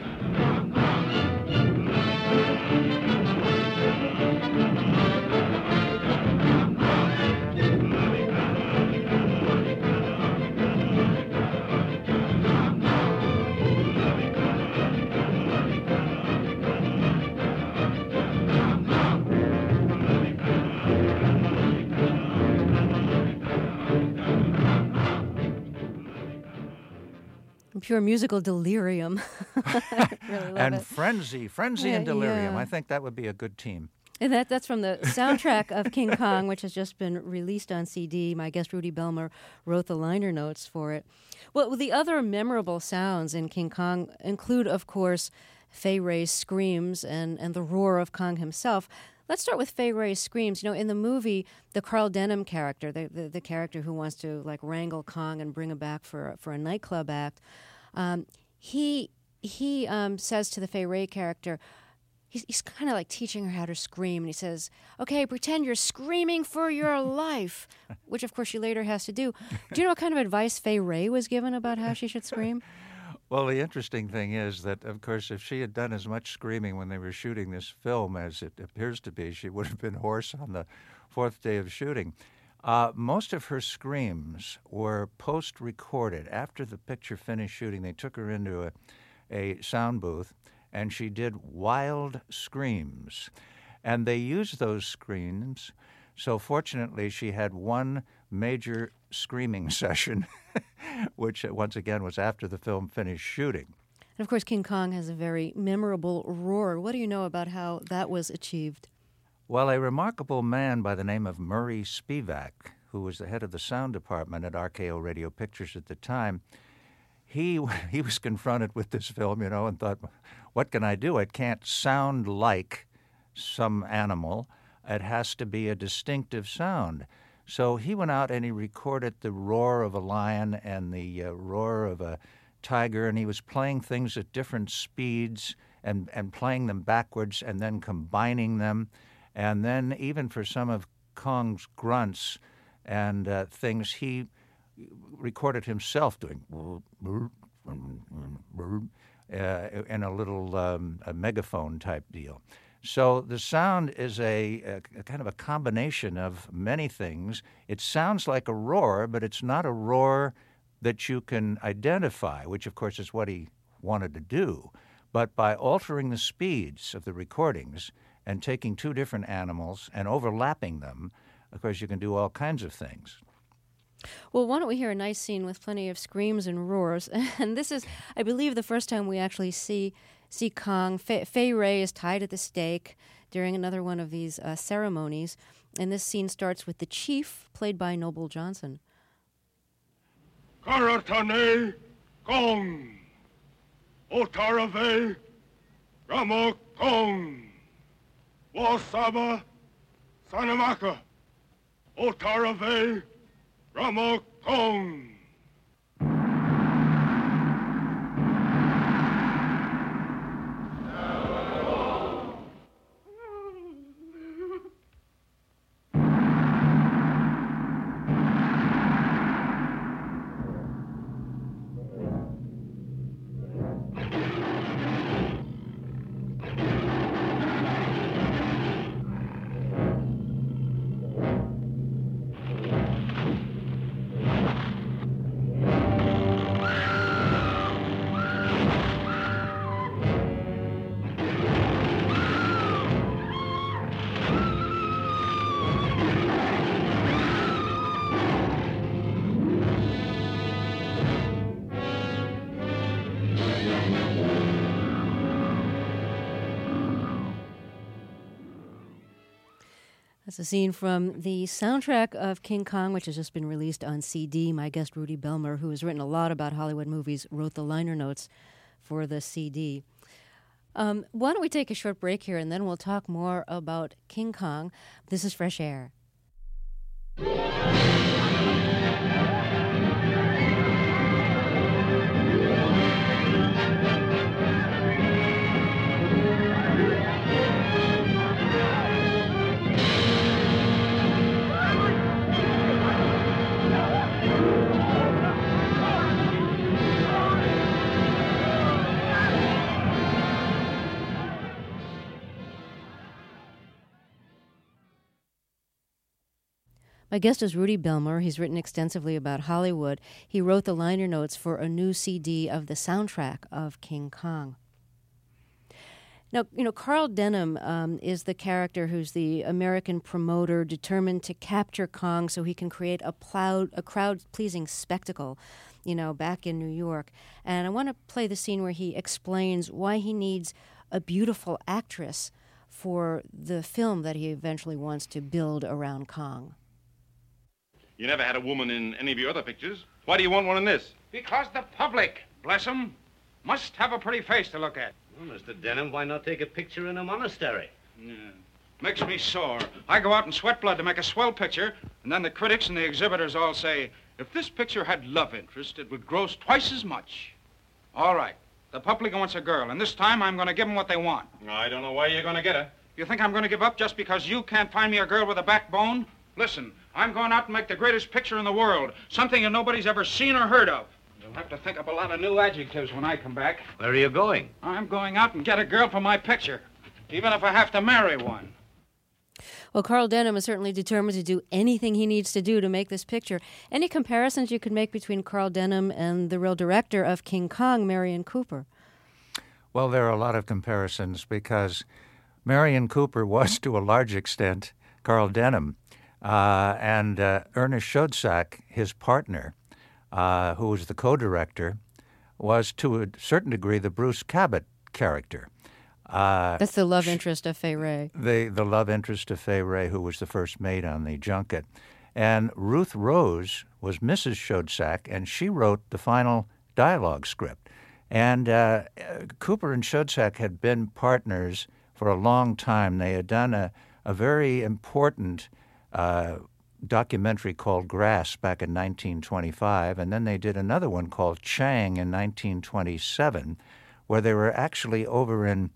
Pure musical delirium. Really love and it. frenzy, frenzy Yeah, and delirium. yeah. I think that would be a good team. And that that's from the soundtrack of King Kong, which has just been released on C D. My guest Rudy Belmer wrote the liner notes for it. Well, the other memorable sounds in King Kong include, of course, Fay Wray's screams and, and the roar of Kong himself. Let's start with Fay Wray's screams. You know, in the movie, the Carl Denham character, the, the, the character who wants to like wrangle Kong and bring him back for for a nightclub act, um, he he um, says to the Fay Wray character, he's, he's kind of like teaching her how to scream, and he says, "Okay, pretend you're screaming for your life," which of course she later has to do. Do you know what kind of advice Fay Wray was given about how she should scream? Well, the interesting thing is that, of course, if she had done as much screaming when they were shooting this film as it appears to be, she would have been hoarse on the fourth day of shooting. Uh, most of her screams were post-recorded. After the picture finished shooting, they took her into a, a sound booth, and she did wild screams. And they used those screams, so fortunately she had one major screaming session, which once again was after the film finished shooting. And of course, King Kong has a very memorable roar. What do you know about how that was achieved? Well, a remarkable man by the name of Murray Spivak, who was the head of the sound department at R K O Radio Pictures at the time, he he was confronted with this film, you know, and thought, what can I do? It can't sound like some animal. It has to be a distinctive sound. So he went out and he recorded the roar of a lion and the uh, roar of a tiger, and he was playing things at different speeds and, and playing them backwards and then combining them. And then even for some of Kong's grunts and uh, things, he recorded himself doing uh, in a little um, a megaphone type deal. So the sound is a, a, a kind of a combination of many things. It sounds like a roar, but it's not a roar that you can identify, which of course is what he wanted to do. But by altering the speeds of the recordings and taking two different animals and overlapping them, of course you can do all kinds of things. Well, why don't we hear a nice scene with plenty of screams and roars? And this is, I believe, the first time we actually see see Kong. Fay, Fay Wray is tied at the stake during another one of these uh, ceremonies, and this scene starts with the chief, played by Noble Johnson. Karatane Kong, Otarave Rama Kong, Wasaba Sanamaka, Otarave Rama Kong. That's a scene from the soundtrack of King Kong, which has just been released on C D. My guest, Rudy Belmer, who has written a lot about Hollywood movies, wrote the liner notes for the C D. Um, why don't we take a short break here, and then we'll talk more about King Kong. This is Fresh Air. My guest is Rudy Belmer. He's written extensively about Hollywood. He wrote the liner notes for a new C D of the soundtrack of King Kong. Now, you know, Carl Denham um, is the character who's the American promoter determined to capture Kong so he can create a, ploud, a crowd-pleasing spectacle, you know, back in New York. And I want to play the scene where he explains why he needs a beautiful actress for the film that he eventually wants to build around Kong. You never had a woman in any of your other pictures. Why do you want one in this? Because the public, bless 'em, must have a pretty face to look at. Well, Mister Denham, why not take a picture in a monastery? Yeah. Makes me sore. I go out and sweat blood to make a swell picture, and then the critics and the exhibitors all say, if this picture had love interest, it would gross twice as much. All right. The public wants a girl, and this time I'm going to give them what they want. I don't know why you're going to get her. You think I'm going to give up just because you can't find me a girl with a backbone? Listen, I'm going out and make the greatest picture in the world, something that nobody's ever seen or heard of. You'll have to think up a lot of new adjectives when I come back. Where are you going? I'm going out and get a girl for my picture, even if I have to marry one. Well, Carl Denham is certainly determined to do anything he needs to do to make this picture. Any comparisons you could make between Carl Denham and the real director of King Kong, Marion Cooper? Well, there are a lot of comparisons because Marion Cooper was, to a large extent, Carl Denham. Uh, and uh, Ernest Schoedsack, his partner, uh, who was the co-director, was to a certain degree the Bruce Cabot character. Uh, That's the love interest of Fay Wray. The, the love interest of Fay Wray, who was the first maid on the junket. And Ruth Rose was Missus Schoedsack, and she wrote the final dialogue script. And uh, Cooper and Schoedsack had been partners for a long time. They had done a, a very important Uh, documentary called Grass back in nineteen twenty-five, and then they did another one called Chang in nineteen twenty-seven, where they were actually over in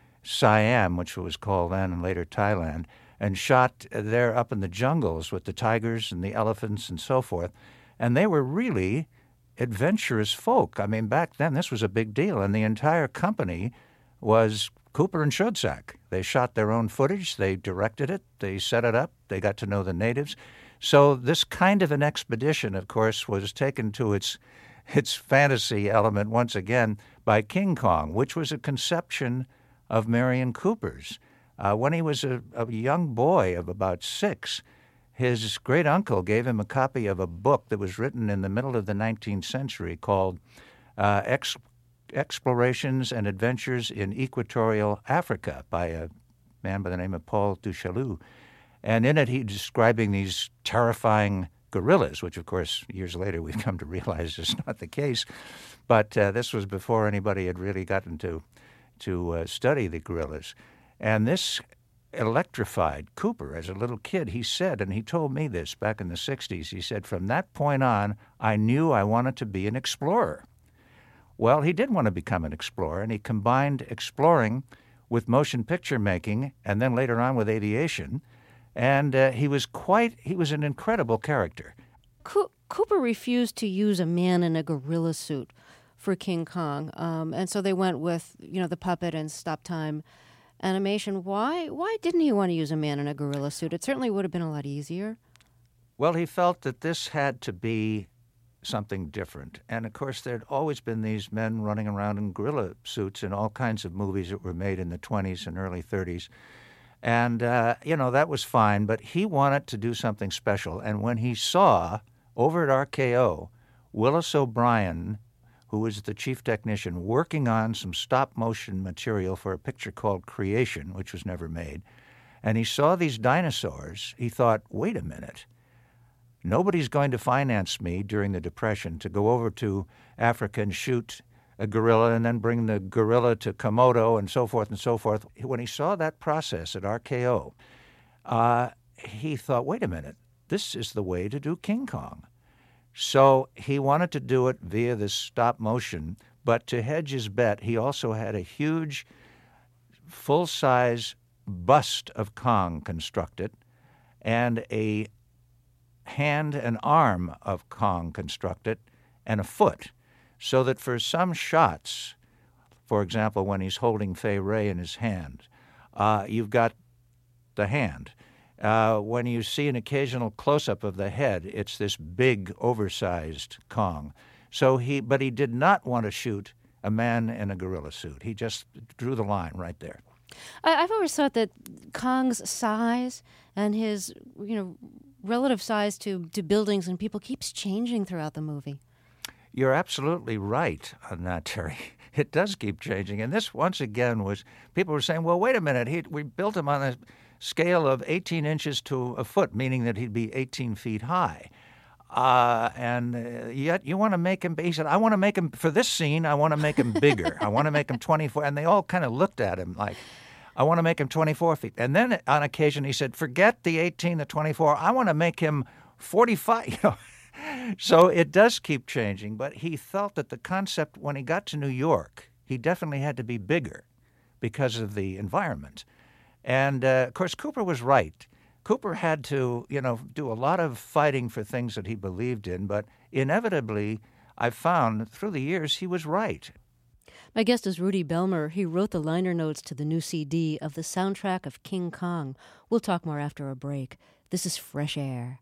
Siam, which was called then and later Thailand, and shot there up in the jungles with the tigers and the elephants and so forth. And they were really adventurous folk. I mean, back then this was a big deal, and the entire company was Cooper and Schoedsack. They shot their own footage, they directed it, they set it up, they got to know the natives. So this kind of an expedition, of course, was taken to its its fantasy element once again by King Kong, which was a conception of Merian Cooper's. Uh, when he was a, a young boy of about six, his great-uncle gave him a copy of a book that was written in the middle of the nineteenth century called uh, Ex- Explorations and Adventures in Equatorial Africa by a man by the name of Paul Duchaillu. And in it, he's describing these terrifying gorillas, which, of course, years later we've come to realize is not the case. But uh, this was before anybody had really gotten to, to uh, study the gorillas. And this electrified Cooper as a little kid. He said, and he told me this back in the sixties, he said, from that point on, I knew I wanted to be an explorer. Well, he did want to become an explorer, and he combined exploring with motion picture making and then later on with aviation. And uh, he was quite, he was an incredible character. Co- Cooper refused to use a man in a gorilla suit for King Kong. Um, and so they went with, you know, the puppet and stop time animation. Why, why didn't he want to use a man in a gorilla suit? It certainly would have been a lot easier. Well, he felt that this had to be something different. And, of course, there'd always been these men running around in gorilla suits in all kinds of movies that were made in the twenties and early thirties. And, uh, you know, that was fine, but he wanted to do something special. And when he saw, over at R K O, Willis O'Brien, who was the chief technician, working on some stop-motion material for a picture called Creation, which was never made, and he saw these dinosaurs, he thought, wait a minute, nobody's going to finance me during the Depression to go over to Africa and shoot a gorilla and then bring the gorilla to Komodo and so forth and so forth. When he saw that process at R K O, uh, he thought, wait a minute, this is the way to do King Kong. So he wanted to do it via this stop motion, but to hedge his bet, he also had a huge full-size bust of Kong constructed and a hand and arm of Kong constructed and a foot, so that for some shots, for example, when he's holding Fay Wray in his hand, uh, you've got the hand. Uh, when you see an occasional close-up of the head, it's this big, oversized Kong. So he, but he did not want to shoot a man in a gorilla suit. He just drew the line right there. I, I've always thought that Kong's size and his, you know, relative size to, to buildings and people keeps changing throughout the movie. You're absolutely right on that, Terry. It does keep changing. And this, once again, was, people were saying, well, wait a minute, he, we built him on a scale of eighteen inches to a foot, meaning that he'd be eighteen feet high. Uh, and uh, yet you want to make him, he said, I want to make him, for this scene, I want to make him bigger. I want to make him twenty-four. And they all kind of looked at him like, I want to make him twenty-four feet. And then on occasion he said, forget the eighteen, the twenty-four, I want to make him forty-five, you know. So it does keep changing, but he felt that the concept, when he got to New York, he definitely had to be bigger because of the environment. And, uh, of course, Cooper was right. Cooper had to, you know, do a lot of fighting for things that he believed in, but inevitably, I've found through the years, he was right. My guest is Rudy Belmer. He wrote the liner notes to the new C D of the soundtrack of King Kong. We'll talk more after a break. This is Fresh Air.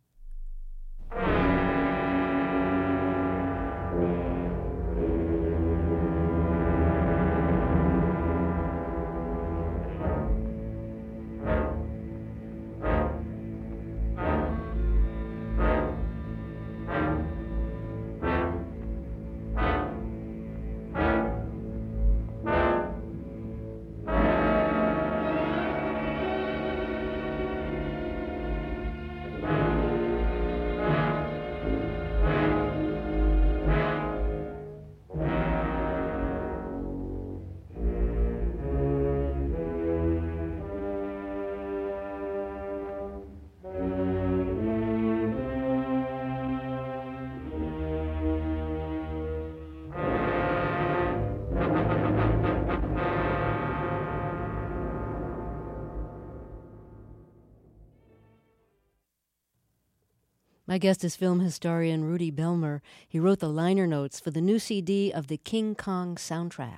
My guest is film historian Rudy Belmer. He wrote the liner notes for the new C D of the King Kong soundtrack.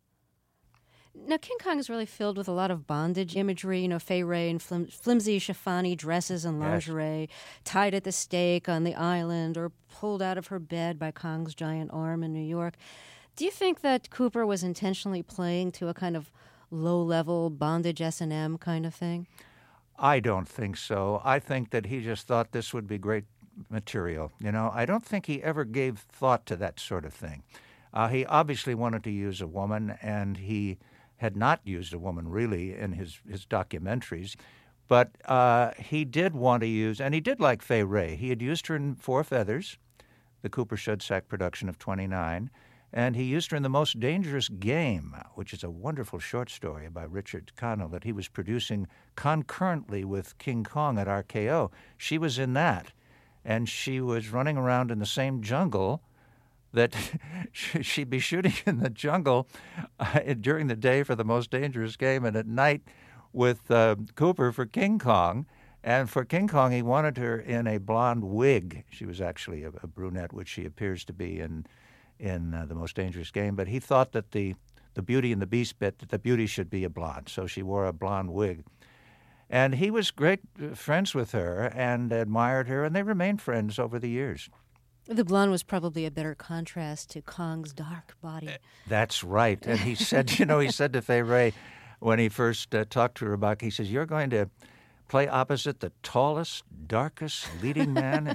Now, King Kong is really filled with a lot of bondage imagery, you know, Fay Wray in flim- flimsy chiffony dresses and lingerie, yes. tied at the stake on the island or pulled out of her bed by Kong's giant arm in New York. Do you think that Cooper was intentionally playing to a kind of low-level bondage S and M kind of thing? I don't think so. I think that he just thought this would be great material. You know, I don't think he ever gave thought to that sort of thing. Uh, he obviously wanted to use a woman, and he had not used a woman really in his, his documentaries. But uh, he did want to use, and he did like Fay Wray. He had used her in Four Feathers, the Cooper Shudsack production of twenty-nine, and he used her in The Most Dangerous Game, which is a wonderful short story by Richard Connell that he was producing concurrently with King Kong at R K O. She was in that, and she was running around in the same jungle that she'd be shooting in the jungle uh, during the day for The Most Dangerous Game and at night with uh, Cooper for King Kong. And for King Kong, he wanted her in a blonde wig. She was actually a, a brunette, which she appears to be in in uh, The Most Dangerous Game. But he thought that the, the Beauty and the Beast bit, that the beauty should be a blonde. So she wore a blonde wig. And he was great friends with her and admired her, and they remained friends over the years. The blonde was probably a better contrast to Kong's dark body. That's right. And he said, you know, he said to Fay Wray when he first uh, talked to her about, he says, you're going to play opposite the tallest, darkest leading man.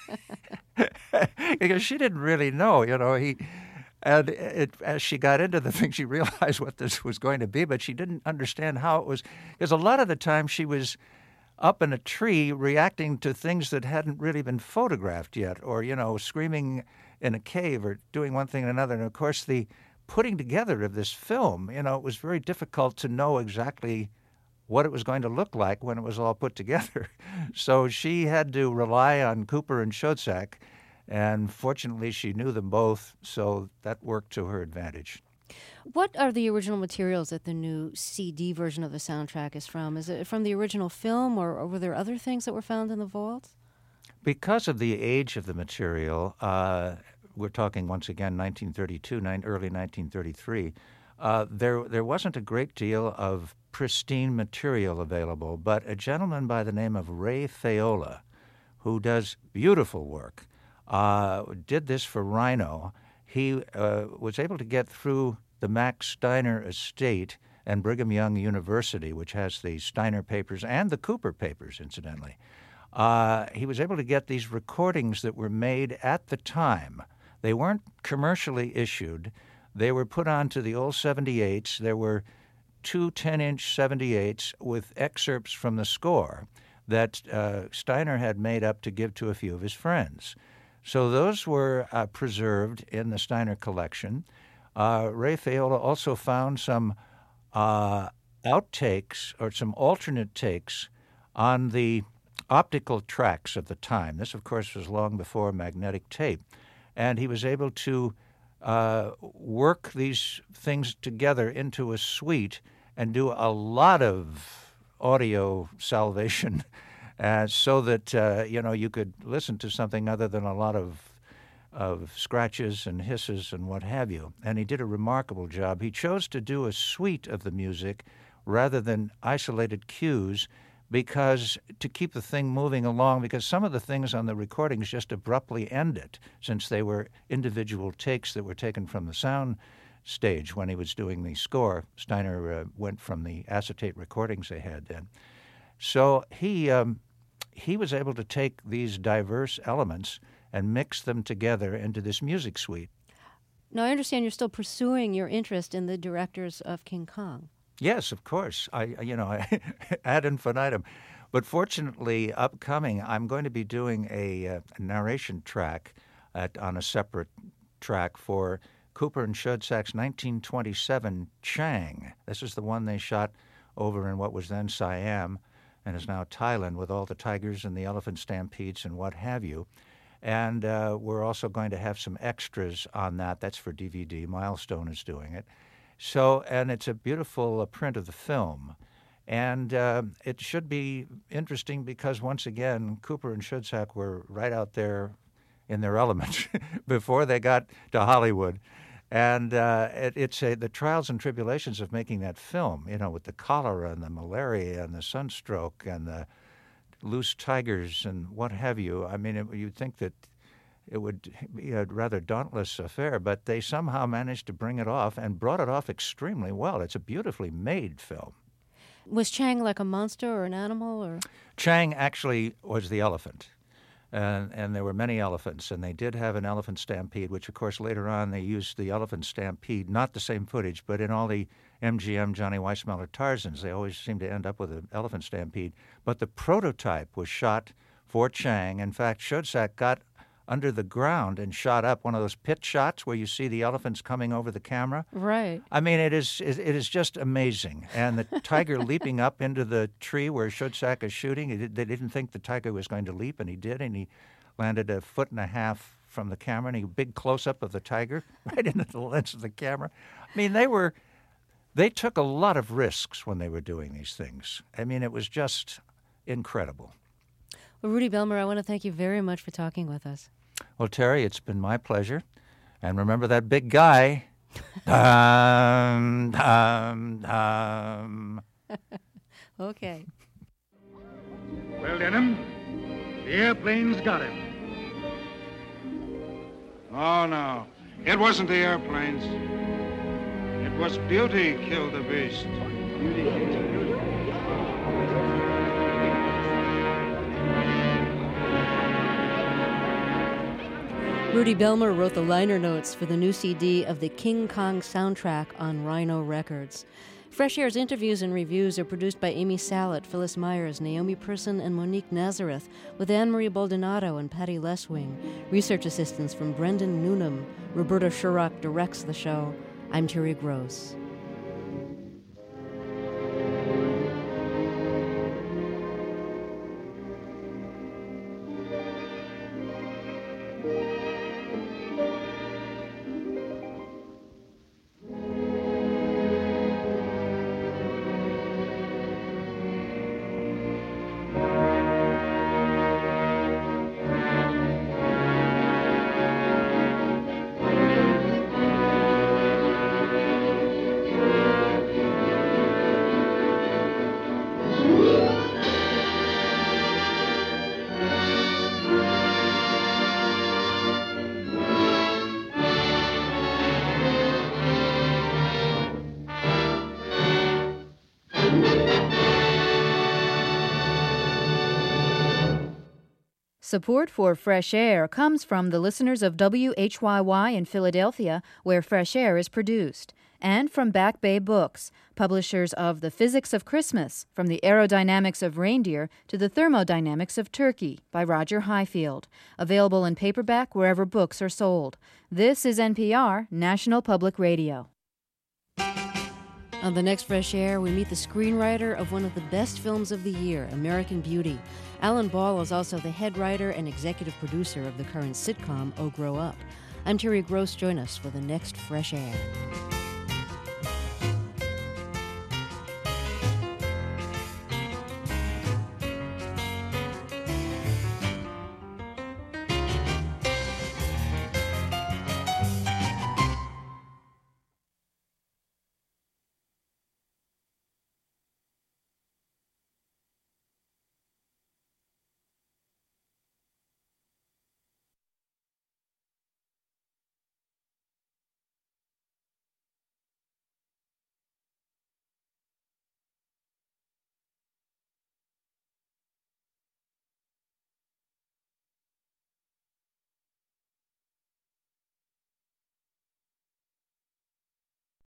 Because she didn't really know, you know, he... And it, as she got into the thing, she realized what this was going to be, but she didn't understand how it was. Because a lot of the time she was up in a tree reacting to things that hadn't really been photographed yet, or, you know, screaming in a cave or doing one thing and another. And, of course, the putting together of this film, you know, it was very difficult to know exactly what it was going to look like when it was all put together. So she had to rely on Cooper and Shudsack, and fortunately she knew them both, so that worked to her advantage. What are the original materials that the new C D version of the soundtrack is from? Is it from the original film, or, or were there other things that were found in the vault? Because of the age of the material, uh, we're talking once again nineteen thirty-two, nine, early nineteen thirty-three, uh, there, there wasn't a great deal of pristine material available, but a gentleman by the name of Ray Faiola, who does beautiful work, uh, did this for Rhino. He uh, was able to get through the Max Steiner estate and Brigham Young University, which has the Steiner papers and the Cooper papers, incidentally. Uh, he was able to get these recordings that were made at the time. They weren't commercially issued. They were put onto the old seventy-eights. There were two ten-inch seventy-eights with excerpts from the score that uh, Steiner had made up to give to a few of his friends. So those were uh, preserved in the Steiner collection. Uh, Ray Faiola also found some uh, outtakes or some alternate takes on the optical tracks of the time. This, of course, was long before magnetic tape. And he was able to uh, work these things together into a suite and do a lot of audio salvation uh, so that, uh, you know, you could listen to something other than a lot of of scratches and hisses and what have you. And he did a remarkable job. He chose to do a suite of the music rather than isolated cues because to keep the thing moving along, because some of the things on the recordings just abruptly ended since they were individual takes that were taken from the sound stage when he was doing the score. Steiner uh, went from the acetate recordings they had then. So he um, he was able to take these diverse elements and mix them together into this music suite. Now, I understand you're still pursuing your interest in the directors of King Kong. Yes, of course. I, you know, ad infinitum. But fortunately, upcoming, I'm going to be doing a, uh, a narration track at, on a separate track for Cooper and Shudsack's nineteen twenty-seven Chang. This is the one they shot over in what was then Siam and is now Thailand with all the tigers and the elephant stampedes and what have you. And uh, we're also going to have some extras on that. That's for D V D. Milestone is doing it. So, and it's a beautiful uh, print of the film. And uh, it should be interesting because, once again, Cooper and Schudsack were right out there in their element before they got to Hollywood. And uh, it, it's a, the trials and tribulations of making that film, you know, with the cholera and the malaria and the sunstroke and the loose tigers and what have you. I mean, it, you'd think that it would be a rather dauntless affair, but they somehow managed to bring it off and brought it off extremely well. It's a beautifully made film. Was Chang like a monster or an animal? Or Chang actually was the elephant, and, and there were many elephants, and they did have an elephant stampede, which, of course, later on they used the elephant stampede, not the same footage, but in all the M G M, Johnny Weissmuller Tarzans, they always seem to end up with an elephant stampede. But the prototype was shot for Chang. In fact, Schudsack got under the ground and shot up one of those pit shots where you see the elephants coming over the camera. Right. I mean, it is it, it is just amazing. And the tiger leaping up into the tree where Schudsack is shooting, it, they didn't think the tiger was going to leap, and he did, and he landed a foot and a half from the camera, and a big close-up of the tiger right into the lens of the camera. I mean, they were, they took a lot of risks when they were doing these things. I mean, it was just incredible. Well, Rudy Belmer, I want to thank you very much for talking with us. Well, Terry, it's been my pleasure. And remember that big guy. dum, dum, dum. Okay. Well, Denham, the airplane's got him. Oh, no. It wasn't the airplanes. It was Beauty killed the beast. Beauty killed the beast. Rudy Belmer wrote the liner notes for the new C D of the King Kong soundtrack on Rhino Records. Fresh Air's interviews and reviews are produced by Amy Salit, Phyllis Myers, Naomi Person, and Monique Nazareth, with Anne-Marie Baldonado and Patty Leswing. Research assistance from Brendan Noonan. Roberta Shurock directs the show. I'm Terry Gross. Support for Fresh Air comes from the listeners of W H Y Y in Philadelphia, where Fresh Air is produced, and from Back Bay Books, publishers of The Physics of Christmas, From the Aerodynamics of Reindeer to the Thermodynamics of Turkey, by Roger Highfield, available in paperback wherever books are sold. This is N P R, National Public Radio. On the next Fresh Air, we meet the screenwriter of one of the best films of the year, American Beauty. Alan Ball is also the head writer and executive producer of the current sitcom, Oh, Grow Up. I'm Terry Gross. Join us for the next Fresh Air.